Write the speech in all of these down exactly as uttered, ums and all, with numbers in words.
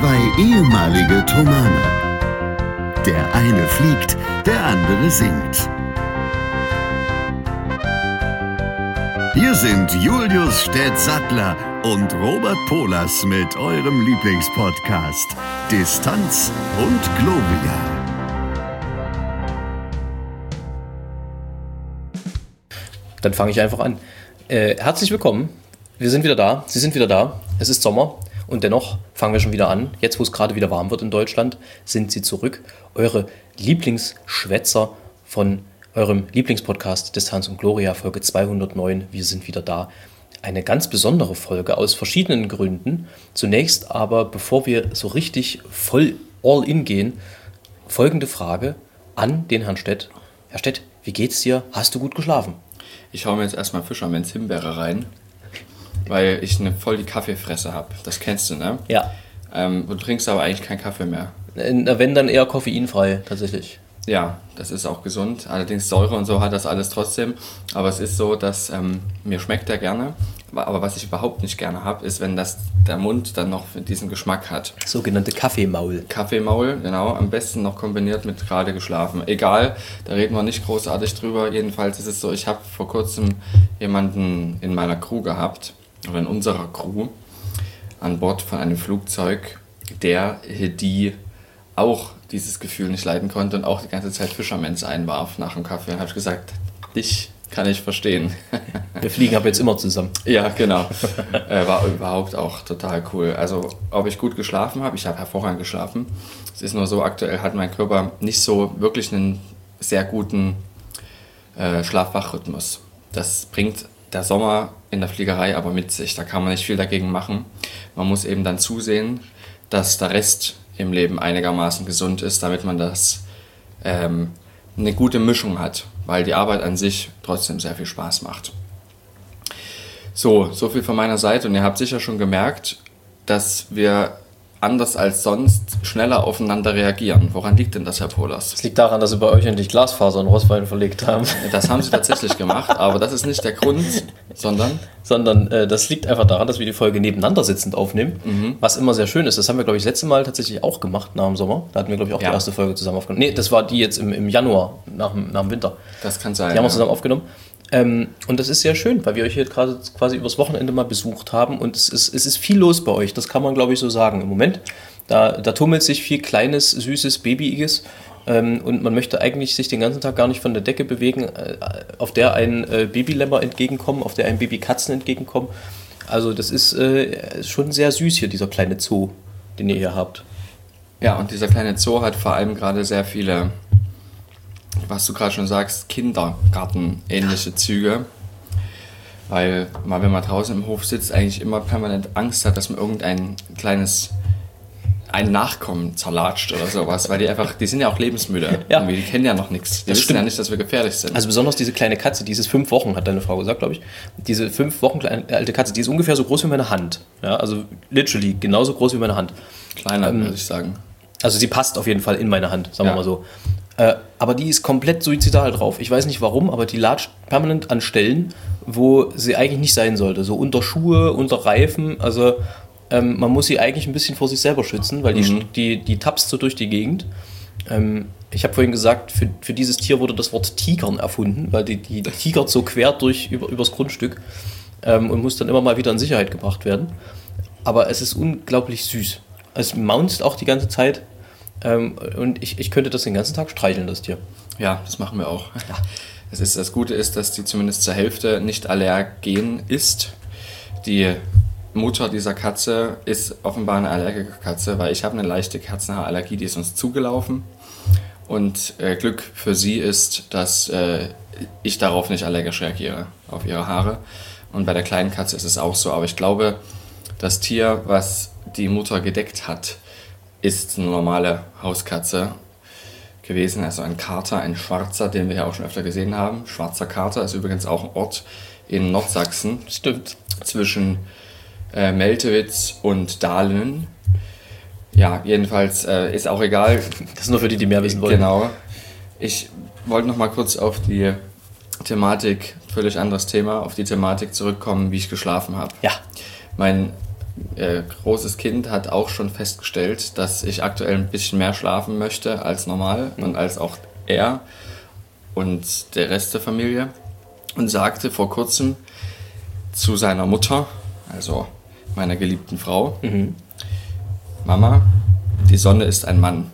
Zwei ehemalige Thomaner. Der eine fliegt, der andere singt. Hier sind Julius Städtsattler und Robert Polas mit eurem Lieblingspodcast Distanz und Gloria. Dann fange ich einfach an. Äh, herzlich willkommen. Wir sind wieder da. Sie sind wieder da. Es ist Sommer und dennoch fangen wir schon wieder an. Jetzt, wo es gerade wieder warm wird in Deutschland, sind Sie zurück. Eure Lieblingsschwätzer von eurem Lieblingspodcast Distanz und Gloria, Folge zweihundertneun. Wir sind wieder da. Eine ganz besondere Folge aus verschiedenen Gründen. Zunächst aber, bevor wir so richtig voll all in gehen, folgende Frage an den Herrn Städt. Herr Städt, wie geht's dir? Hast du gut geschlafen? Ich hau mir jetzt erstmal Fischermanns Himbeere rein, weil ich eine voll die Kaffeefresse habe. Das kennst du, ne? Ja. Ähm, du trinkst aber eigentlich keinen Kaffee mehr. Wenn, dann eher koffeinfrei, tatsächlich. Ja, das ist auch gesund. Allerdings Säure und so hat das alles trotzdem. Aber es ist so, dass ähm, mir schmeckt der gerne. Aber was ich überhaupt nicht gerne habe, ist, wenn das der Mund dann noch diesen Geschmack hat. Sogenannte Kaffeemaul. Kaffeemaul, genau. Am besten noch kombiniert mit gerade geschlafen. Egal, da reden wir nicht großartig drüber. Jedenfalls ist es so, ich habe vor kurzem jemanden in meiner Crew gehabt, oder in unserer Crew, an Bord von einem Flugzeug, der die auch dieses Gefühl nicht leiden konnte und auch die ganze Zeit Fischermanns einwarf nach dem Kaffee. Dann habe ich gesagt, dich kann ich verstehen. Wir fliegen aber jetzt immer zusammen. Ja, genau. äh, war überhaupt auch total cool. Also, ob ich gut geschlafen habe, ich habe hervorragend geschlafen. Es ist nur so, aktuell hat mein Körper nicht so wirklich einen sehr guten äh, Schlaf-Wach-Rhythmus. Das bringt der Sommer in der Fliegerei aber mit sich. Da kann man nicht viel dagegen machen. Man muss eben dann zusehen, dass der Rest im Leben einigermaßen gesund ist, damit man das ähm, eine gute Mischung hat, weil die Arbeit an sich trotzdem sehr viel Spaß macht. So, so viel von meiner Seite und ihr habt sicher schon gemerkt, dass wir anders als sonst schneller aufeinander reagieren. Woran liegt denn das, Herr Polas? Es liegt daran, dass sie bei euch endlich Glasfaser in Rosswein verlegt haben. Das haben sie tatsächlich gemacht, aber das ist nicht der Grund, sondern... Sondern äh, das liegt einfach daran, dass wir die Folge nebeneinander sitzend aufnehmen, mhm. was immer sehr schön ist. Das haben wir, glaube ich, das letzte Mal tatsächlich auch gemacht nach dem Sommer. Da hatten wir, glaube ich, auch ja. die erste Folge zusammen aufgenommen. Nee, das war die jetzt im, im Januar, nach dem, nach dem Winter. Das kann sein. Die haben wir ja. zusammen aufgenommen. Ähm, und das ist sehr schön, weil wir euch hier gerade quasi übers Wochenende mal besucht haben und es ist, es ist viel los bei euch. Das kann man, glaube ich, so sagen im Moment. Da, da tummelt sich viel kleines, süßes, babyiges ähm, und man möchte eigentlich sich den ganzen Tag gar nicht von der Decke bewegen, äh, auf der ein äh, Babylämmer entgegenkommen, auf der ein Babykatzen entgegenkommen. Also das ist äh, schon sehr süß hier, dieser kleine Zoo, den ihr hier habt. Ja, und dieser kleine Zoo hat vor allem gerade sehr viele, was du gerade schon sagst, Kindergarten-ähnliche Züge. Weil mal, wenn man draußen im Hof sitzt, eigentlich immer permanent Angst hat, dass man irgendein kleines... ein Nachkommen zerlatscht oder sowas, weil die einfach, die sind ja auch lebensmüde. Ja. Die kennen ja noch nichts. Die das wissen stimmt. ja nicht, dass wir gefährlich sind. Also besonders diese kleine Katze, dieses fünf Wochen, hat deine Frau gesagt, glaube ich. Diese fünf Wochen kleine, alte Katze, die ist ungefähr so groß wie meine Hand. Ja, also literally genauso groß wie meine Hand. Kleiner, ähm, würde ich sagen. Also sie passt auf jeden Fall in meine Hand, sagen ja. wir mal so. Äh, aber die ist komplett suizidal drauf. Ich weiß nicht warum, aber die latscht permanent an Stellen, wo sie eigentlich nicht sein sollte. So unter Schuhe, unter Reifen, also... Ähm, man muss sie eigentlich ein bisschen vor sich selber schützen, weil die, mhm. die, die tapst so durch die Gegend. Ähm, ich habe vorhin gesagt, für, für dieses Tier wurde das Wort Tigern erfunden, weil die, die tigert so quer durch über, übers Grundstück ähm, und muss dann immer mal wieder in Sicherheit gebracht werden. Aber es ist unglaublich süß. Es maunzt auch die ganze Zeit ähm, und ich, ich könnte das den ganzen Tag streicheln, das Tier. Ja, das machen wir auch. Ja. Das, ist, das Gute ist, dass die zumindest zur Hälfte nicht allergen ist. Die Mutter dieser Katze ist offenbar eine Allergikerkatze, weil ich habe eine leichte Katzenhaarallergie, die ist uns zugelaufen. Und äh, Glück für sie ist, dass äh, ich darauf nicht allergisch reagiere, auf ihre Haare. Und bei der kleinen Katze ist es auch so. Aber ich glaube, das Tier, was die Mutter gedeckt hat, ist eine normale Hauskatze gewesen. Also ein Kater, ein Schwarzer, den wir ja auch schon öfter gesehen haben. Schwarzer Kater ist übrigens auch ein Ort in Nordsachsen. Stimmt. Zwischen Äh, Meltewitz und Dahlen. Ja, jedenfalls äh, ist auch egal. Das ist nur für die, die mehr wissen wollen. Genau. Ich wollte noch mal kurz auf die Thematik, völlig anderes Thema, auf die Thematik zurückkommen, wie ich geschlafen habe. Ja. Mein äh, großes Kind hat auch schon festgestellt, dass ich aktuell ein bisschen mehr schlafen möchte als normal und als auch er und der Rest der Familie. Und sagte vor kurzem zu seiner Mutter, also meiner geliebten Frau, mhm. Mama, die Sonne ist ein Mann.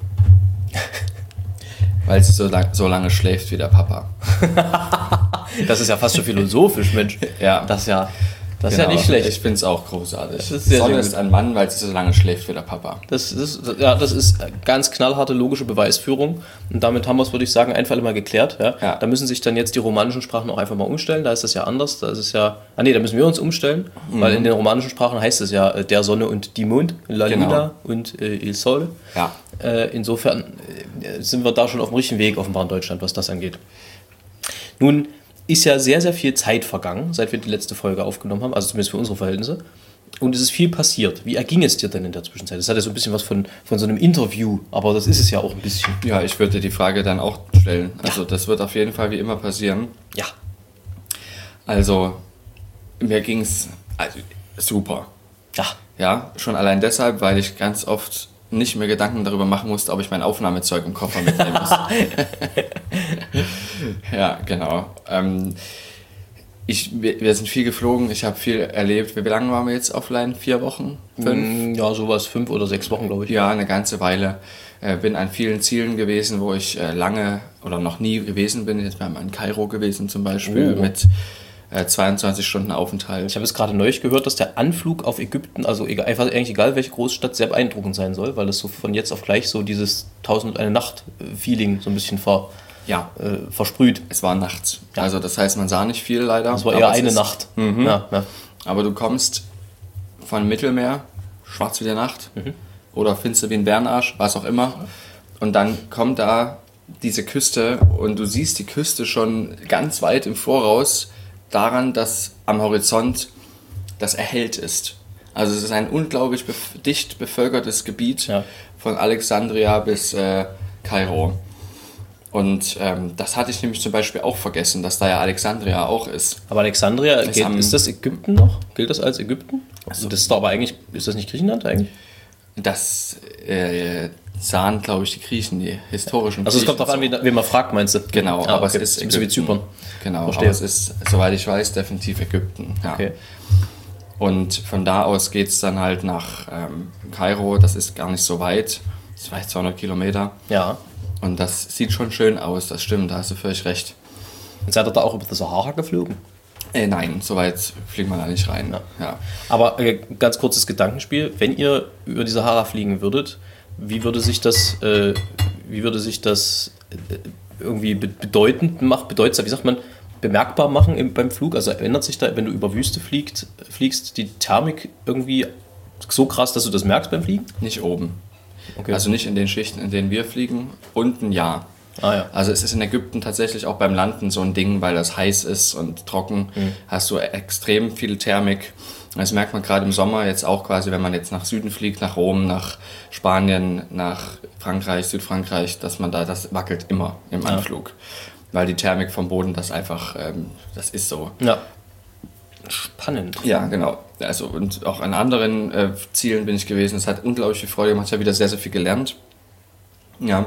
Weil sie so, lang, so lange schläft wie der Papa. Das ist ja fast schon philosophisch, Mensch. Ja. Das ist ja, das genau. ist ja nicht schlecht. Ich finde es auch großartig. Das ist sehr, die Sonne sehr ist ein Mann, weil sie so lange schläft wie der Papa. Das ist, ja, das ist ganz knallharte logische Beweisführung. Und damit haben wir es, würde ich sagen, einfach mal geklärt. Ja? Ja. Da müssen sich dann jetzt die romanischen Sprachen auch einfach mal umstellen. Da ist das ja anders. Da ist es ja, ah nee, da müssen wir uns umstellen. Mhm. Weil in den romanischen Sprachen heißt es ja äh, der Sonne und die Mond, La Luna genau. und äh, Il Sole. Ja. Äh, insofern äh, sind wir da schon auf dem richtigen Weg offenbar in Deutschland, was das angeht. Nun ist ja sehr, sehr viel Zeit vergangen, seit wir die letzte Folge aufgenommen haben, also zumindest für unsere Verhältnisse. Und es ist viel passiert. Wie erging es dir denn in der Zwischenzeit? Das hat ja so ein bisschen was von, von so einem Interview, aber das ist es ja auch ein bisschen. Ja, ich würde die Frage dann auch stellen. Also ja. Das wird auf jeden Fall wie immer passieren. Ja. Also, mir ging es also, super. Ja. Ja, schon allein deshalb, weil ich ganz oft nicht mehr Gedanken darüber machen musste, ob ich mein Aufnahmezeug im Koffer mitnehmen muss. Ja, genau. Ähm, ich, wir, wir sind viel geflogen, ich habe viel erlebt. Wie lange waren wir jetzt offline? Vier Wochen? Fünf? Ja, sowas, fünf oder sechs Wochen, glaube ich. Ja, eine ganze Weile. Äh, bin an vielen Zielen gewesen, wo ich äh, lange oder noch nie gewesen bin. Jetzt waren wir in Kairo gewesen zum Beispiel oh. mit äh, zweiundzwanzig Stunden Aufenthalt. Ich habe es gerade neulich gehört, dass der Anflug auf Ägypten, also egal, einfach eigentlich egal welche Großstadt, sehr beeindruckend sein soll, weil das so von jetzt auf gleich so dieses Tausend und eine Nacht-Feeling so ein bisschen ver, ja. äh, versprüht. Es war nachts. Ja. Also das heißt, man sah nicht viel leider. Es war eher eine ist, Nacht. Mhm. Ja, ja. Aber du kommst von Mittelmeer, schwarz wie die Nacht, mhm. oder finster wie ein Bärenarsch, was auch immer. Und dann kommt da diese Küste und du siehst die Küste schon ganz weit im Voraus daran, dass am Horizont das erhellt ist. Also es ist ein unglaublich bef- dicht bevölkertes Gebiet, ja. von Alexandria bis äh, Kairo. Und ähm, das hatte ich nämlich zum Beispiel auch vergessen, dass da ja Alexandria auch ist. Aber Alexandria, geht, haben, ist das Ägypten noch? Gilt das als Ägypten? Also das ist doch aber eigentlich, ist das nicht Griechenland eigentlich? Das äh, sahen, glaube ich, die Griechen, die historischen Also es kommt darauf an, wie, wie man fragt, meinst du? Genau, ah, aber okay. es ist Ägypten. So wie Zypern. Genau, Verstehe. aber es ist, soweit ich weiß, definitiv Ägypten. Ja. Okay. Und von da aus geht es dann halt nach ähm, Kairo, das ist gar nicht so weit, das ist vielleicht zweihundert Kilometer. Ja. Und das sieht schon schön aus, das stimmt, da hast du völlig recht. Und seid ihr da auch über die Sahara geflogen? Äh, nein, so weit fliegen wir da nicht rein. Ja. Ja. Aber äh, ganz kurzes Gedankenspiel, wenn ihr über die Sahara fliegen würdet, wie würde sich das, äh, wie würde sich das äh, irgendwie bedeutend machen, bedeutsam, wie sagt man, bemerkbar machen im, beim Flug? Also ändert sich da, wenn du über Wüste fliegst, fliegst, die Thermik irgendwie so krass, dass du das merkst beim Fliegen? Nicht oben. Okay. Also nicht in den Schichten, in denen wir fliegen, unten ja. Ah, ja. Also es ist in Ägypten tatsächlich auch beim Landen so ein Ding, weil das heiß ist und trocken, mhm. hast du extrem viel Thermik. Das merkt man gerade im Sommer jetzt auch quasi, wenn man jetzt nach Süden fliegt, nach Rom, nach Spanien, nach Frankreich, Südfrankreich, dass man da, das wackelt immer im Anflug. Ja. Weil die Thermik vom Boden das einfach, ähm, das ist so. Ja. Spannend. Ja, genau. Also und auch an anderen äh, Zielen bin ich gewesen. Es hat unglaublich viel Freude gemacht. Ich habe wieder sehr, sehr viel gelernt. Ja.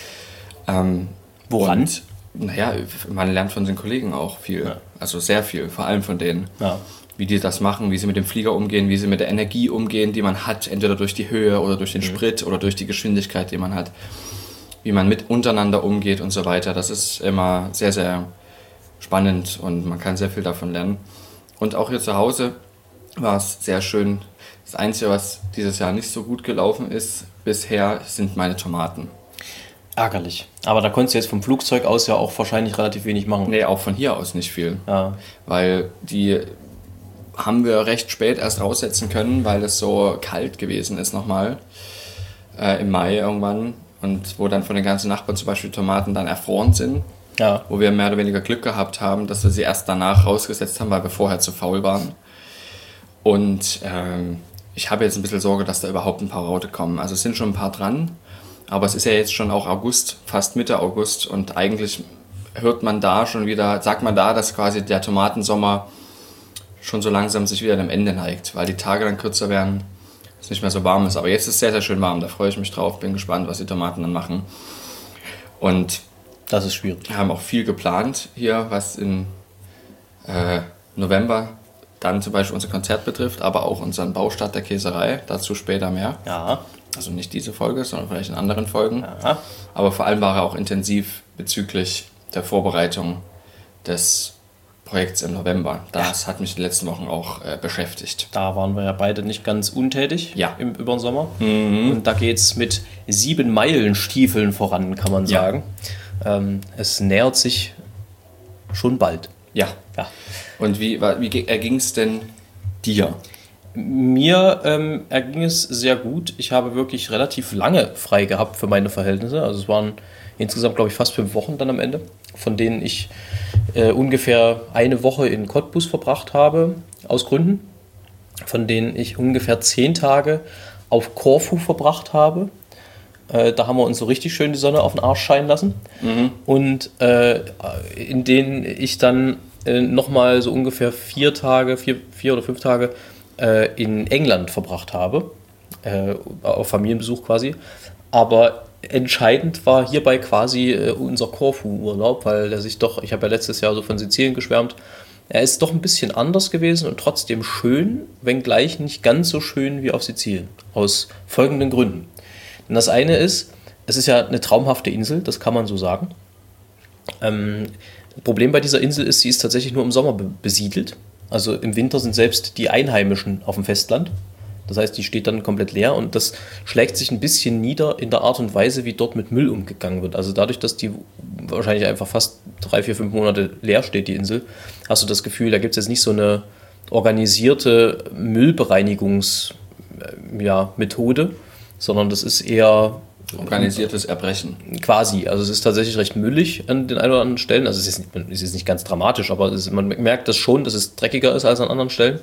Ähm, Woran? Und, naja, man lernt von den Kollegen auch viel. Ja. Also sehr viel, vor allem von denen. Ja. Wie die das machen, wie sie mit dem Flieger umgehen, wie sie mit der Energie umgehen, die man hat, entweder durch die Höhe oder durch den mhm. Sprit oder durch die Geschwindigkeit, die man hat. Wie man mit untereinander umgeht und so weiter. Das ist immer sehr, sehr spannend und man kann sehr viel davon lernen. Und auch hier zu Hause war es sehr schön. Das Einzige, was dieses Jahr nicht so gut gelaufen ist bisher, sind meine Tomaten. Ärgerlich. Aber da konntest du jetzt vom Flugzeug aus ja auch wahrscheinlich relativ wenig machen. Nee, auch von hier aus nicht viel. Ja. Weil die haben wir recht spät erst raussetzen können, weil es so kalt gewesen ist nochmal. Äh, im Mai irgendwann. Und wo dann von den ganzen Nachbarn zum Beispiel Tomaten dann erfroren sind. Ja. Wo wir mehr oder weniger Glück gehabt haben, dass wir sie erst danach rausgesetzt haben, weil wir vorher zu faul waren. Und ähm, ich habe jetzt ein bisschen Sorge, dass da überhaupt ein paar Raute kommen. Also es sind schon ein paar dran, aber es ist ja jetzt schon auch August, fast Mitte August. Und eigentlich hört man da schon wieder, sagt man da, dass quasi der Tomatensommer schon so langsam sich wieder dem Ende neigt, weil die Tage dann kürzer werden, es nicht mehr so warm ist. Aber jetzt ist es sehr, sehr schön warm, da freue ich mich drauf, bin gespannt, was die Tomaten dann machen. Und das ist schwierig. Wir haben auch viel geplant hier, was im äh, November dann zum Beispiel unser Konzert betrifft, aber auch unseren Baustart der Käserei, dazu später mehr. Ja. Also nicht diese Folge, sondern vielleicht in anderen Folgen. Ja. Aber vor allem war er auch intensiv bezüglich der Vorbereitung des Projekts im November. Das ja. hat mich die letzten Wochen auch äh, beschäftigt. Da waren wir ja beide nicht ganz untätig ja. im, über den Sommer. Mhm. Und da geht es mit sieben Meilenstiefeln voran, kann man sagen. Ja. Ähm, es nähert sich schon bald. Ja. ja. Und wie, wie erging es denn dir? Mir ähm, erging es sehr gut. Ich habe wirklich relativ lange frei gehabt für meine Verhältnisse. Also es waren insgesamt, glaube ich, fast fünf Wochen dann am Ende, von denen ich äh, ungefähr eine Woche in Cottbus verbracht habe, aus Gründen, von denen ich ungefähr zehn Tage auf Korfu verbracht habe. Äh, da haben wir uns so richtig schön die Sonne auf den Arsch scheinen lassen. Mhm. Und äh, in denen ich dann äh, nochmal so ungefähr vier Tage, vier, vier oder fünf Tage äh, in England verbracht habe. Äh, auf Familienbesuch quasi. Aber entscheidend war hierbei quasi äh, unser Korfu-Urlaub, weil der sich doch, ich habe ja letztes Jahr so von Sizilien geschwärmt, er ist doch ein bisschen anders gewesen und trotzdem schön, wenngleich nicht ganz so schön wie auf Sizilien. Aus folgenden Gründen. Denn das eine ist, es ist ja eine traumhafte Insel, das kann man so sagen. Ähm, Problem bei dieser Insel ist, sie ist tatsächlich nur im Sommer be- besiedelt. Also im Winter sind selbst die Einheimischen auf dem Festland. Das heißt, die steht dann komplett leer und das schlägt sich ein bisschen nieder in der Art und Weise, wie dort mit Müll umgegangen wird. Also dadurch, dass die wahrscheinlich einfach fast drei, vier, fünf Monate leer steht, die Insel, hast du das Gefühl, da gibt es jetzt nicht so eine organisierte Müllbereinigungsmethode, ja, sondern das ist eher organisiertes Erbrechen. Quasi. Also es ist tatsächlich recht müllig an den ein oder anderen Stellen. Also es ist, es ist nicht ganz dramatisch, aber es ist, man merkt das schon, dass es dreckiger ist als an anderen Stellen.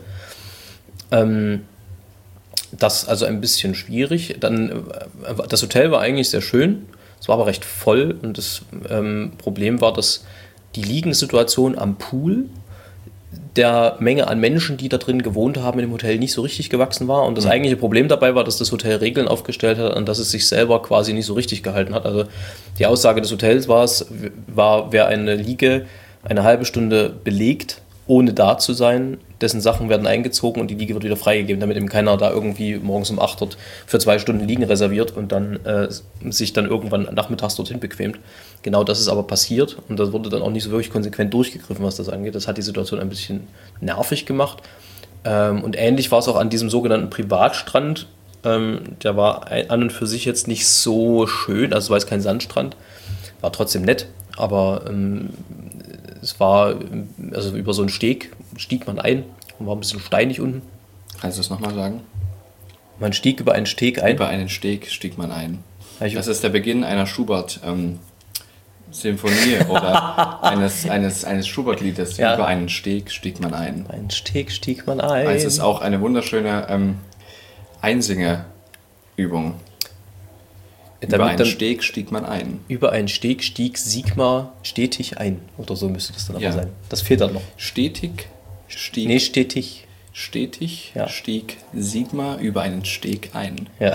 Ähm, Das also ein bisschen schwierig. Dann, das Hotel war eigentlich sehr schön, es war aber recht voll und das ähm, Problem war, dass die Liegensituation am Pool der Menge an Menschen, die da drin gewohnt haben in dem Hotel, nicht so richtig gewachsen war. Und das mhm. eigentliche Problem dabei war, dass das Hotel Regeln aufgestellt hat, an das es sich selber quasi nicht so richtig gehalten hat. Also die Aussage des Hotels war, es war, wer eine Liege eine halbe Stunde belegt, ohne da zu sein, dessen Sachen werden eingezogen und die Liege wird wieder freigegeben, damit eben keiner da irgendwie morgens um acht dort für zwei Stunden Liegen reserviert und dann äh, sich dann irgendwann nachmittags dorthin bequemt. Genau das ist aber passiert und das wurde dann auch nicht so wirklich konsequent durchgegriffen, was das angeht. Das hat die Situation ein bisschen nervig gemacht. Ähm, und ähnlich war es auch an diesem sogenannten Privatstrand. Ähm, der war an und für sich jetzt nicht so schön, also es war jetzt kein Sandstrand, war trotzdem nett, aber ähm, es war, also über so einen Steg stieg man ein und war ein bisschen steinig unten. Kannst du das nochmal sagen? Man stieg über einen Steg ein. Über einen Steg stieg man ein. Das ist der Beginn einer Schubert-Symphonie ähm, oder eines, eines, eines Schubert-Liedes. Ja. Über einen Steg stieg man ein. Über einen Steg stieg man ein. Es ist auch eine wunderschöne ähm, Einsinge-Übung. Über Damit einen Steg stieg man ein. Über einen Steg stieg Sigmar stetig ein. Oder so müsste das dann aber ja. sein. Das fehlt dann noch. Stetig stieg. Nee, stetig. Stetig ja. stieg Sigmar über einen Steg ein. Ja.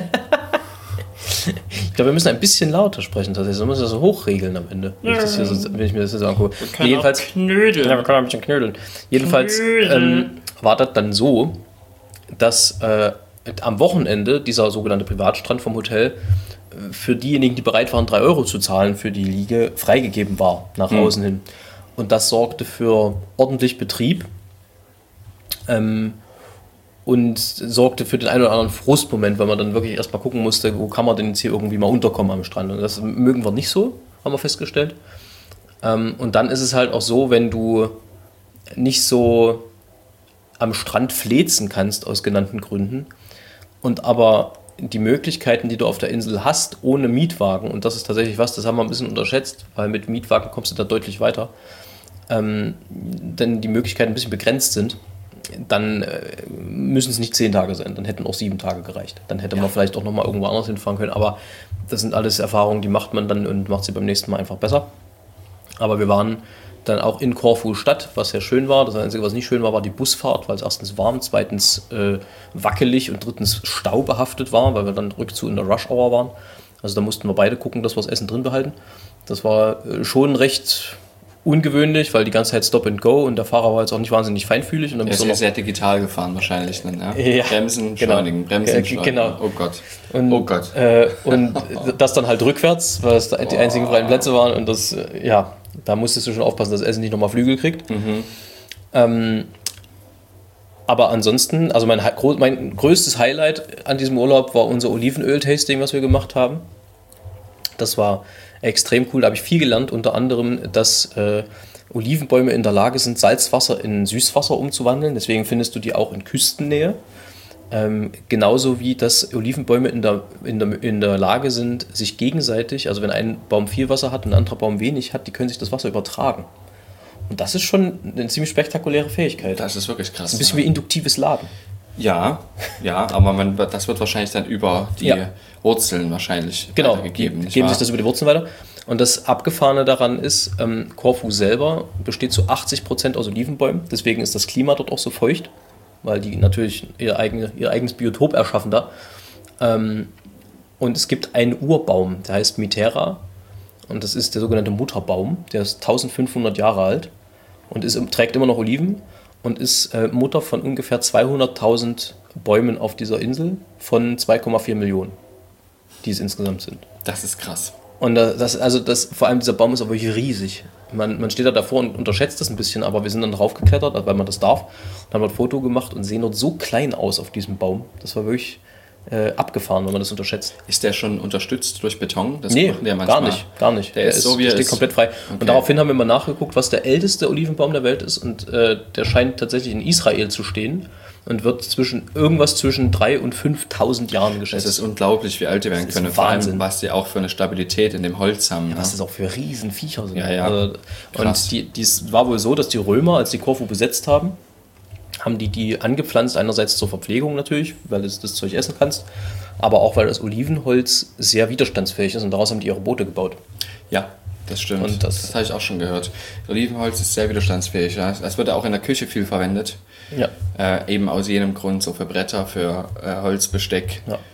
Ich glaube, wir müssen ein bisschen lauter sprechen. Das heißt, wir müssen das so hochregeln am Ende. Wenn ich, das hier so, wenn ich mir das hier so angucke. Wir können Jedenfalls, auch knödeln. Ja, wir können ein bisschen knödeln. Jedenfalls ähm, war das dann so, dass äh, am Wochenende dieser sogenannte Privatstrand vom Hotel für diejenigen, die bereit waren, drei Euro zu zahlen für die Liege, freigegeben war, nach mhm. außen hin. Und das sorgte für ordentlich Betrieb ähm, und sorgte für den einen oder anderen Frustmoment, weil man dann wirklich erstmal gucken musste, wo kann man denn jetzt hier irgendwie mal unterkommen am Strand. Und das mögen wir nicht so, haben wir festgestellt. Ähm, und dann ist es halt auch so, wenn du nicht so am Strand flezen kannst aus genannten Gründen und aber die Möglichkeiten, die du auf der Insel hast, ohne Mietwagen, und das ist tatsächlich was, das haben wir ein bisschen unterschätzt, weil mit Mietwagen kommst du da deutlich weiter, ähm, denn die Möglichkeiten ein bisschen begrenzt sind, dann äh, müssen es nicht zehn Tage sein, dann hätten auch sieben Tage gereicht. Dann hätte ja. man vielleicht auch nochmal irgendwo anders hinfahren können, aber das sind alles Erfahrungen, die macht man dann und macht sie beim nächsten Mal einfach besser. Aber wir waren dann auch in Korfu Stadt, was sehr schön war. Das Einzige, was nicht schön war, war die Busfahrt, weil es erstens warm, zweitens äh, wackelig und drittens staubehaftet war, weil wir dann rückzu in der Rush Hour waren. Also da mussten wir beide gucken, dass wir das Essen drin behalten. Das war äh, schon recht ungewöhnlich, weil die ganze Zeit Stop and Go und der Fahrer war jetzt auch nicht wahnsinnig feinfühlig. Und dann er ist noch ja sehr digital gefahren wahrscheinlich. Dann, ja? Ja, Bremsen, genau. Beschleunigen, Bremsen, Ja, Beschleunigen. genau. Oh Gott. Und, oh Gott. Äh, und das dann halt rückwärts, weil es die oh. einzigen freien Plätze waren. Und das, äh, ja, da musstest du schon aufpassen, dass das Essen nicht nochmal Flügel kriegt. Mhm. Ähm, aber ansonsten, also mein, mein größtes Highlight an diesem Urlaub war unser Olivenöl-Tasting, was wir gemacht haben. Das war extrem cool, da habe ich viel gelernt, unter anderem, dass äh, Olivenbäume in der Lage sind, Salzwasser in Süßwasser umzuwandeln. Deswegen findest du die auch in Küstennähe. Ähm, genauso wie, dass Olivenbäume in der, in, der, in der Lage sind, sich gegenseitig, also wenn ein Baum viel Wasser hat und ein anderer Baum wenig hat, die können sich das Wasser übertragen. Und das ist schon eine ziemlich spektakuläre Fähigkeit. Das ist wirklich krass. Das ist ein bisschen ja. wie induktives Laden. Ja, ja, aber man, das wird wahrscheinlich dann über die ja. Wurzeln wahrscheinlich genau, weitergegeben. Genau, geben sich das über die Wurzeln weiter. Und das Abgefahrene daran ist, ähm, Korfu selber besteht zu achtzig Prozent aus Olivenbäumen. Deswegen ist das Klima dort auch so feucht, weil die natürlich ihr, eigene, ihr eigenes Biotop erschaffen da. Ähm, und es gibt einen Urbaum, der heißt Mitera. Und das ist der sogenannte Mutterbaum. Der ist eintausendfünfhundert Jahre alt und ist, trägt immer noch Oliven und ist äh, Mutter von ungefähr zweihunderttausend Bäumen auf dieser Insel von zwei Komma vier Millionen, die es insgesamt sind. Das ist krass. Und das, also das, vor allem dieser Baum ist aber wirklich riesig. Man, man steht da davor und unterschätzt das ein bisschen, aber wir sind dann drauf geklettert, weil man das darf. Dann haben wir ein Foto gemacht und sehen dort so klein aus auf diesem Baum. Das war wirklich äh, abgefahren, wenn man das unterschätzt. Ist der schon unterstützt durch Beton? Das nee, machen die ja manchmal. gar nicht. Gar nicht. Der, der ist, ist so, wie der er steht ist. komplett frei. Okay. Und daraufhin haben wir mal nachgeguckt, was der älteste Olivenbaum der Welt ist. Und äh, der scheint tatsächlich in Israel zu stehen. Und wird zwischen irgendwas zwischen dreitausend und fünftausend Jahren geschätzt. Es ist unglaublich, wie alt die werden können. Vor allem, was die auch für eine Stabilität in dem Holz haben. Ja, ne? was das auch für Riesenviecher sind. Ja, ja. Also, und die, dies war wohl so, dass die Römer, als die Korfu besetzt haben, haben die die angepflanzt, einerseits zur Verpflegung natürlich, weil du das Zeug essen kannst, aber auch, weil das Olivenholz sehr widerstandsfähig ist und daraus haben die ihre Boote gebaut. Ja, das stimmt. Und das, das habe ich auch schon gehört. Olivenholz ist sehr widerstandsfähig. Ja. Es wird auch in der Küche viel verwendet. Ja. Äh, eben aus jenem Grund, so für Bretter, für äh, Holzbesteck. Ja.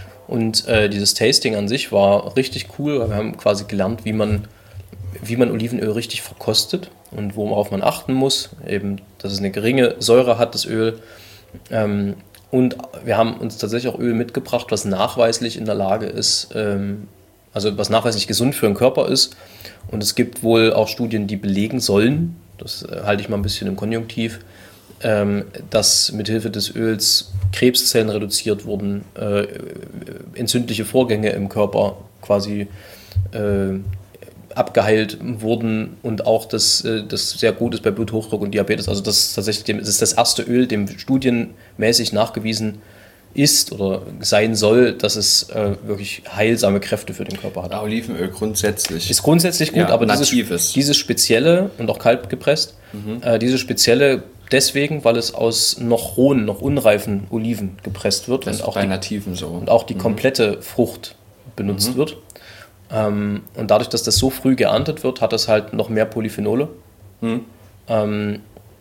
Und äh, dieses Tasting an sich war richtig cool, weil wir haben quasi gelernt, wie man, wie man Olivenöl richtig verkostet und worauf man achten muss. Eben, dass es eine geringe Säure hat, das Öl. Ähm, und wir haben uns tatsächlich auch Öl mitgebracht, was nachweislich in der Lage ist, ähm, also was nachweislich gesund für den Körper ist. Und es gibt wohl auch Studien, die belegen sollen, das äh, halte ich mal ein bisschen im Konjunktiv, ähm, dass mithilfe des Öls Krebszellen reduziert wurden, äh, entzündliche Vorgänge im Körper quasi äh, abgeheilt wurden und auch, dass äh, das sehr gut ist bei Bluthochdruck und Diabetes. Also das ist tatsächlich dem, das ist das erste Öl, dem studienmäßig nachgewiesen ist oder sein soll, dass es äh, wirklich heilsame Kräfte für den Körper hat. Ja, Olivenöl grundsätzlich. Ist grundsätzlich gut, ja, aber natives. Dieses, dieses spezielle und auch kalt gepresst, mhm. äh, dieses spezielle deswegen, weil es aus noch rohen, noch unreifen Oliven gepresst wird. Das und ist auch bei die, Nativen so. Und auch die mhm. komplette Frucht benutzt mhm. wird. Ähm, und dadurch, dass das so früh geerntet wird, hat es halt noch mehr Polyphenole. Mhm. Ähm,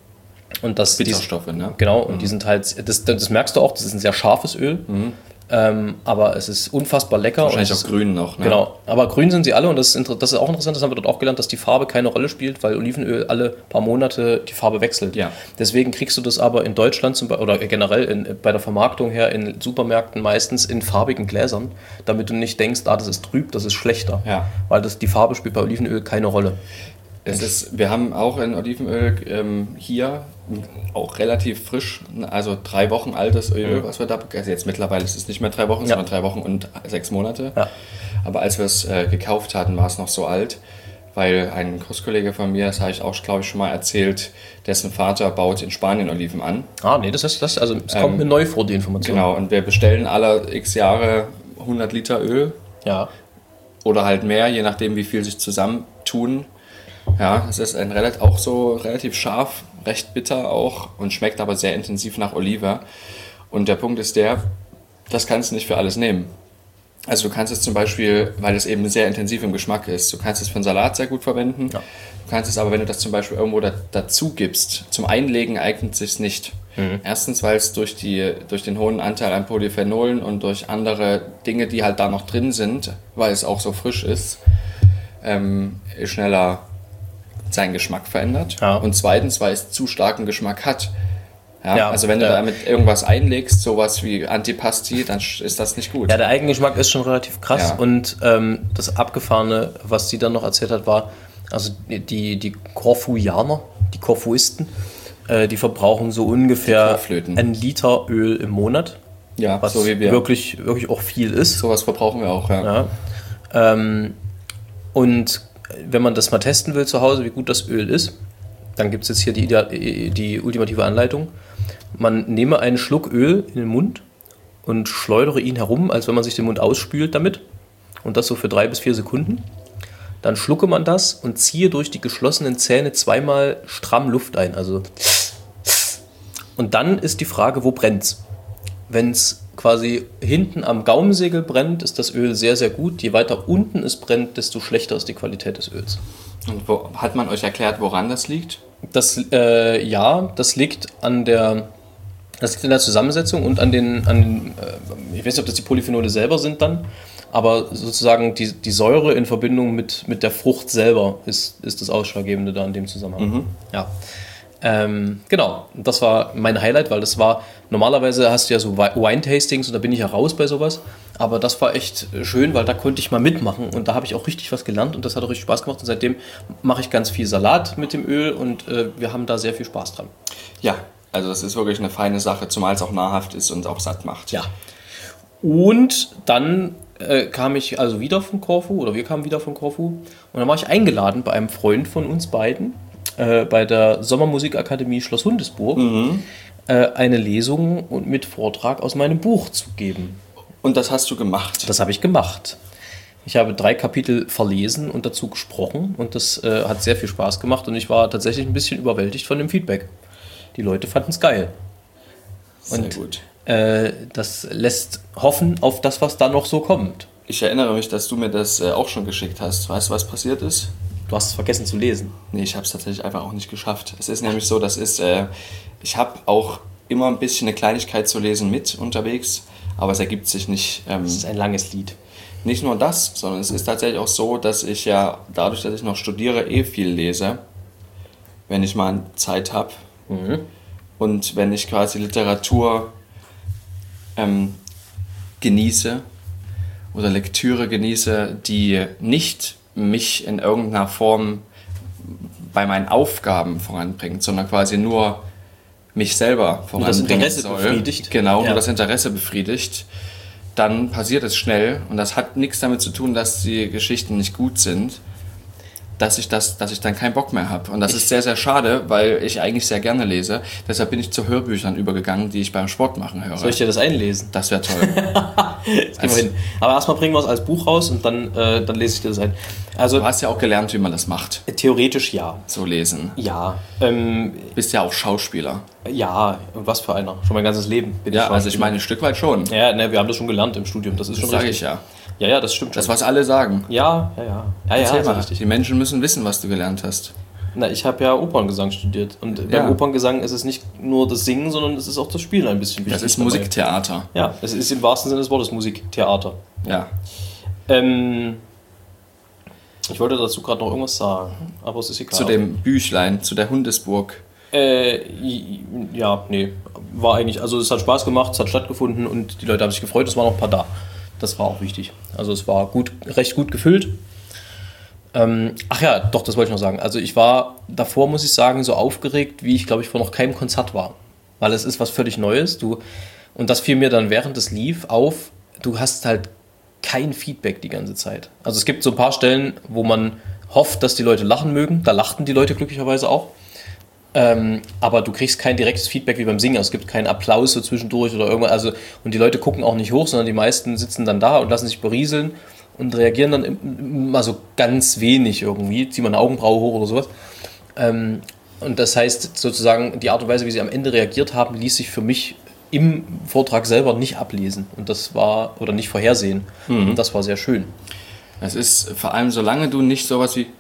und das, Bitterstoffe, ne? Genau, und mhm. die sind halt, das, das merkst du auch, das ist ein sehr scharfes Öl. Mhm. Ähm, aber es ist unfassbar lecker. Wahrscheinlich und auch grün noch. Ne? Genau, aber grün sind sie alle und das ist, das ist auch interessant, das haben wir dort auch gelernt, dass die Farbe keine Rolle spielt, weil Olivenöl alle paar Monate die Farbe wechselt. Ja. Deswegen kriegst du das aber in Deutschland zum Beispiel, oder generell in, bei der Vermarktung her in Supermärkten meistens in farbigen Gläsern, damit du nicht denkst, ah, das ist trüb, das ist schlechter. Ja. Weil das, die Farbe spielt bei Olivenöl keine Rolle. Es ist, wir haben auch ein Olivenöl ähm, hier, auch relativ frisch, also drei Wochen altes Öl, mhm. was wir da, also jetzt mittlerweile ist es nicht mehr drei Wochen, ja. sondern drei Wochen und sechs Monate. Ja. Aber als wir es äh, gekauft hatten, war es noch so alt, weil ein Kurskollege von mir, das habe ich auch, glaube ich, schon mal erzählt, dessen Vater baut in Spanien Oliven an. Ah, nee, das ist das, also es kommt ähm, mir neu vor, die Information. Genau, und wir bestellen alle x Jahre hundert Liter Öl. Ja. Oder halt mehr, je nachdem, wie viel sich zusammentun. Ja, es ist ein relativ, auch so relativ scharf, recht bitter auch und schmeckt aber sehr intensiv nach Olive. Und der Punkt ist der, das kannst du nicht für alles nehmen. Also du kannst es zum Beispiel, weil es eben sehr intensiv im Geschmack ist, du kannst es für einen Salat sehr gut verwenden. Ja. Du kannst es aber, wenn du das zum Beispiel irgendwo da, dazu gibst, zum Einlegen eignet es sich nicht. Mhm. Erstens, weil es durch, die, durch den hohen Anteil an Polyphenolen und durch andere Dinge, die halt da noch drin sind, weil es auch so frisch ist, ähm, schneller seinen Geschmack verändert. Ja. Und zweitens, weil es zu starken Geschmack hat. Ja, ja, also wenn du damit irgendwas einlegst, sowas wie Antipasti, dann ist das nicht gut. Ja, der Eigengeschmack ist schon relativ krass. Ja. Und ähm, das Abgefahrene, was sie dann noch erzählt hat, war, also die, die Korfuianer, die Korfuisten, äh, die verbrauchen so ungefähr ein Liter Öl im Monat. Ja, was so wie wir. Wirklich, wirklich auch viel ist. Sowas verbrauchen wir auch, ja. ja. Ähm, und wenn man das mal testen will zu Hause, wie gut das Öl ist, dann gibt es jetzt hier die, die ultimative Anleitung. Man nehme einen Schluck Öl in den Mund und schleudere ihn herum, als wenn man sich den Mund ausspült damit. Und das so für drei bis vier Sekunden. Dann schlucke man das und ziehe durch die geschlossenen Zähne zweimal stramm Luft ein. Also und dann ist die Frage, wo brennt's? Wenn es quasi hinten am Gaumensegel brennt, ist das Öl sehr, sehr gut. Je weiter unten es brennt, desto schlechter ist die Qualität des Öls. Und wo, hat man euch erklärt, woran das liegt? Das, äh, ja, das liegt an der, das liegt in der Zusammensetzung und an den, an, äh, ich weiß nicht, ob das die Polyphenole selber sind dann, aber sozusagen die, die Säure in Verbindung mit, mit der Frucht selber ist, ist das Ausschlaggebende da in dem Zusammenhang. Mhm. Ja. Ähm, genau, das war mein Highlight, weil das war, normalerweise hast du ja so Wine-Tastings und da bin ich ja raus bei sowas, aber das war echt schön, weil da konnte ich mal mitmachen und da habe ich auch richtig was gelernt und das hat auch richtig Spaß gemacht und seitdem mache ich ganz viel Salat mit dem Öl und äh, wir haben da sehr viel Spaß dran. Ja, also das ist wirklich eine feine Sache, zumal es auch nahrhaft ist und auch satt macht. Ja. Und dann äh, kam ich also wieder von Korfu oder wir kamen wieder von Korfu und dann war ich eingeladen bei einem Freund von uns beiden, bei der Sommermusikakademie Schloss Hundesburg mhm. äh, eine Lesung und mit Vortrag aus meinem Buch zu geben. Und das hast du gemacht? Das habe ich gemacht. Ich habe drei Kapitel verlesen und dazu gesprochen und das äh, hat sehr viel Spaß gemacht und ich war tatsächlich ein bisschen überwältigt von dem Feedback. Die Leute fanden es geil. Sehr und, gut. Äh, das lässt hoffen auf das, was da noch so kommt. Ich erinnere mich, dass du mir das äh, auch schon geschickt hast. Weißt du, was passiert ist? Du hast es vergessen zu lesen. Nee, ich habe es tatsächlich einfach auch nicht geschafft. Es ist nämlich so, das ist, äh, ich habe auch immer ein bisschen eine Kleinigkeit zu lesen mit unterwegs, aber es ergibt sich nicht. Ähm, es ist ein langes Lied. Nicht nur das, sondern es ist tatsächlich auch so, dass ich ja, dadurch, dass ich noch studiere, eh viel lese, wenn ich mal Zeit habe. Mhm. Und wenn ich quasi Literatur ähm, genieße oder Lektüre genieße, die nicht mich in irgendeiner Form bei meinen Aufgaben voranbringt, sondern quasi nur mich selber voranbringen das Interesse soll. Befriedigt. Genau, ja. nur das Interesse befriedigt. Dann passiert es schnell und das hat nichts damit zu tun, dass die Geschichten nicht gut sind, dass ich, das, dass ich dann keinen Bock mehr habe. Und das ich ist sehr, sehr schade, weil ich eigentlich sehr gerne lese. Deshalb bin ich zu Hörbüchern übergegangen, die ich beim Sport machen höre. Soll ich dir das einlesen? Das wäre toll. Das also, hin. Aber erstmal bringen wir es als Buch raus und dann, äh, dann lese ich dir das ein. Also, du hast ja auch gelernt, wie man das macht. Theoretisch ja. So lesen. Ja. Ähm, bist ja auch Schauspieler. Ja, und was für einer. Schon mein ganzes Leben bin ja, ich also ich meine ein Stück weit schon. Ja, ne, wir haben das schon gelernt im Studium. Das ist das schon sage richtig. ich ja. Ja, ja, das stimmt schon. Das, was alle sagen. Ja, ja, ja. ja, ja mal. Die Menschen müssen wissen, was du gelernt hast. Na, ich habe ja Operngesang studiert. Und ja. beim Operngesang ist es nicht nur das Singen, sondern es ist auch das Spielen ein bisschen wichtig. Das ist dabei. Musiktheater. Ja, es ist im wahrsten Sinne des Wortes Musiktheater. Ja. Ähm, ich wollte dazu gerade noch irgendwas sagen, aber es ist egal. Zu dem Büchlein, zu der Hundesburg. Äh, ja, nee. War eigentlich, also es hat Spaß gemacht, es hat stattgefunden und die Leute haben sich gefreut, es waren noch ein paar da. Das war auch wichtig. Also es war gut, recht gut gefüllt. Ähm, ach ja, doch, das wollte ich noch sagen. Also ich war davor, muss ich sagen, so aufgeregt, wie ich, glaube ich, vor noch keinem Konzert war. Weil es ist was völlig Neues. Du, und das fiel mir dann während es lief auf, du hast halt kein Feedback die ganze Zeit. Also es gibt so ein paar Stellen, wo man hofft, dass die Leute lachen mögen. Da lachten die Leute glücklicherweise auch. Ähm, aber du kriegst kein direktes Feedback wie beim Singen. Es gibt keinen Applaus so zwischendurch oder irgendwas. Also, und die Leute gucken auch nicht hoch, sondern die meisten sitzen dann da und lassen sich berieseln und reagieren dann immer so ganz wenig irgendwie. Ziehen mal eine Augenbraue hoch oder sowas. Ähm, und das heißt sozusagen, die Art und Weise, wie sie am Ende reagiert haben, ließ sich für mich im Vortrag selber nicht ablesen. Und das war, oder nicht vorhersehen. Mhm. Und das war sehr schön. Es ist vor allem, solange du nicht sowas wie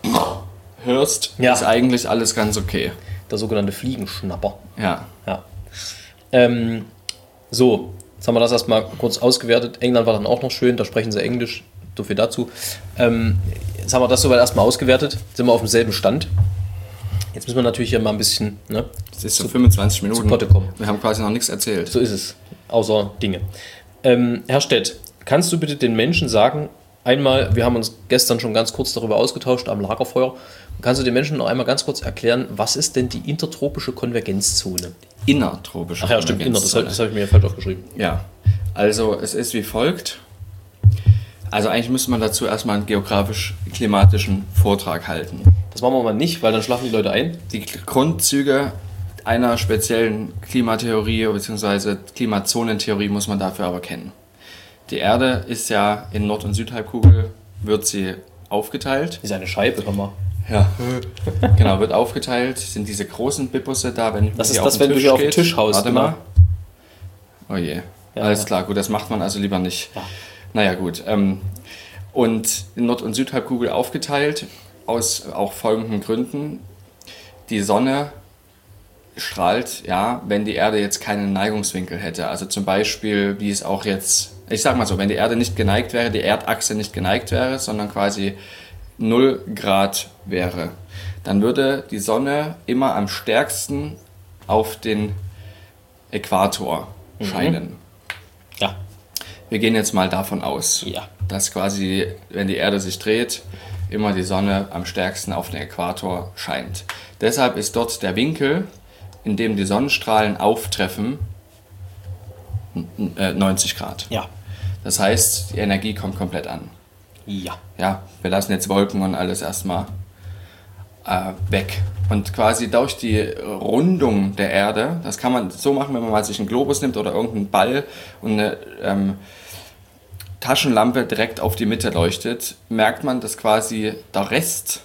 hörst, Ja. ist eigentlich alles ganz okay. Der sogenannte Fliegenschnapper. Ja. Ja. Ähm, so, jetzt haben wir das erstmal kurz ausgewertet. England war dann auch noch schön, da sprechen sie Englisch, so viel dazu. Ähm, jetzt haben wir das soweit erstmal ausgewertet, sind wir auf demselben Stand. Jetzt müssen wir natürlich hier mal ein bisschen, ne, Es ist so fünfundzwanzig Minuten. zu Potte kommen. Wir haben quasi noch nichts erzählt. So ist es, außer Dinge. Ähm, Herr Stett, kannst du bitte den Menschen sagen, einmal, wir haben uns gestern schon ganz kurz darüber ausgetauscht am Lagerfeuer, kannst du den Menschen noch einmal ganz kurz erklären, was ist denn die intertropische Konvergenzzone? Innertropische Ach ja, stimmt, inner, das, Konvergenzzone. das habe ich mir falsch aufgeschrieben. Ja, also es ist wie folgt. Also eigentlich müsste man dazu erstmal einen geografisch-klimatischen Vortrag halten. Das machen wir mal nicht, weil dann schlafen die Leute ein. Die Grundzüge einer speziellen Klimatheorie bzw. Klimazonentheorie muss man dafür aber kennen. Die Erde ist ja in Nord- und Südhalbkugel, wird sie aufgeteilt. Das ist eine Scheibe, hör mal. Ja, genau, wird aufgeteilt. Sind diese großen Bippusse da, wenn ich Das mit ist hier das, auf den wenn du Tisch hier auf den geht. Tisch haust, Warte genau. mal. Oh je. Ja, Alles ja. klar, gut, das macht man also lieber nicht. Ja. Naja, gut. Ähm, und in Nord- und Südhalbkugel aufgeteilt, aus auch folgenden Gründen. Die Sonne strahlt, ja, wenn die Erde jetzt keinen Neigungswinkel hätte. Also zum Beispiel, wie es auch jetzt, ich sag mal so, wenn die Erde nicht geneigt wäre, die Erdachse nicht geneigt wäre, sondern quasi null Grad wäre, dann würde die Sonne immer am stärksten auf den Äquator scheinen. Ja. Wir gehen jetzt mal davon aus, Ja. dass quasi, wenn die Erde sich dreht, immer die Sonne am stärksten auf den Äquator scheint. Deshalb ist dort der Winkel, in dem die Sonnenstrahlen auftreffen, n- äh, neunzig Grad. Ja. Das heißt, die Energie kommt komplett an. Ja. Ja, wir lassen jetzt Wolken und alles erstmal äh, weg. Und quasi durch die Rundung der Erde, das kann man so machen, wenn man mal sich einen Globus nimmt oder irgendeinen Ball und eine ähm, Taschenlampe direkt auf die Mitte leuchtet, merkt man, dass quasi der Rest,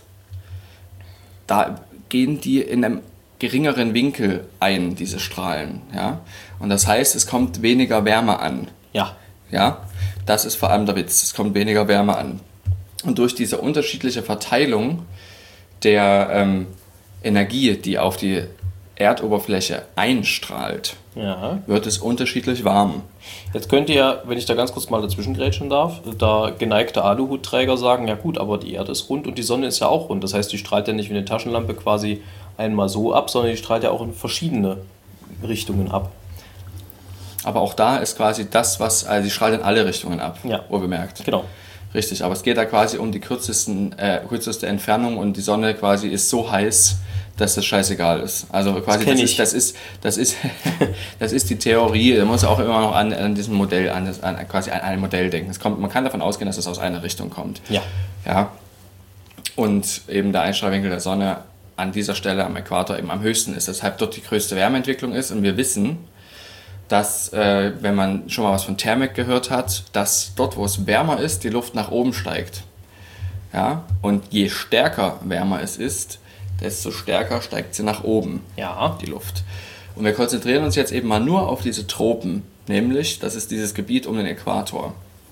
da gehen die in einem geringeren Winkel ein, diese Strahlen. Ja? Und das heißt, es kommt weniger Wärme an. Ja. Ja, das ist vor allem der Witz. Es kommt weniger Wärme an. Und durch diese unterschiedliche Verteilung der ähm, Energie, die auf die Erdoberfläche einstrahlt, Ja. wird es unterschiedlich warm. Jetzt könnt ihr, wenn ich da ganz kurz mal dazwischen grätschen darf, da geneigte Aluhutträger sagen, ja gut, aber die Erde ist rund und die Sonne ist ja auch rund. Das heißt, die strahlt ja nicht wie eine Taschenlampe quasi einmal so ab, sondern die strahlt ja auch in verschiedene Richtungen ab. Aber auch da ist quasi das, was, also die strahlt in alle Richtungen ab, Ja. wohlbemerkt. Genau. Richtig, aber es geht da quasi um die kürzesten, äh, kürzeste Entfernung und die Sonne quasi ist so heiß, dass das scheißegal ist. Also quasi kenn das, ich. ist, das ist, das ist, das ist die Theorie. Da muss auch immer noch an, an diesem Modell, an, das, an quasi an ein Modell denken. Es kommt, man kann davon ausgehen, dass es aus einer Richtung kommt. Ja. Ja. Und eben der Einstrahlwinkel der Sonne an dieser Stelle am Äquator eben am höchsten ist, weshalb dort die größte Wärmeentwicklung ist. Und wir wissen, dass, äh, wenn man schon mal was von Thermik gehört hat, dass dort, wo es wärmer ist, die Luft nach oben steigt. Ja? Und je stärker wärmer es ist, desto stärker steigt sie nach oben, Ja. die Luft. Und wir konzentrieren uns jetzt eben mal nur auf diese Tropen, nämlich, das ist dieses Gebiet um den Äquator.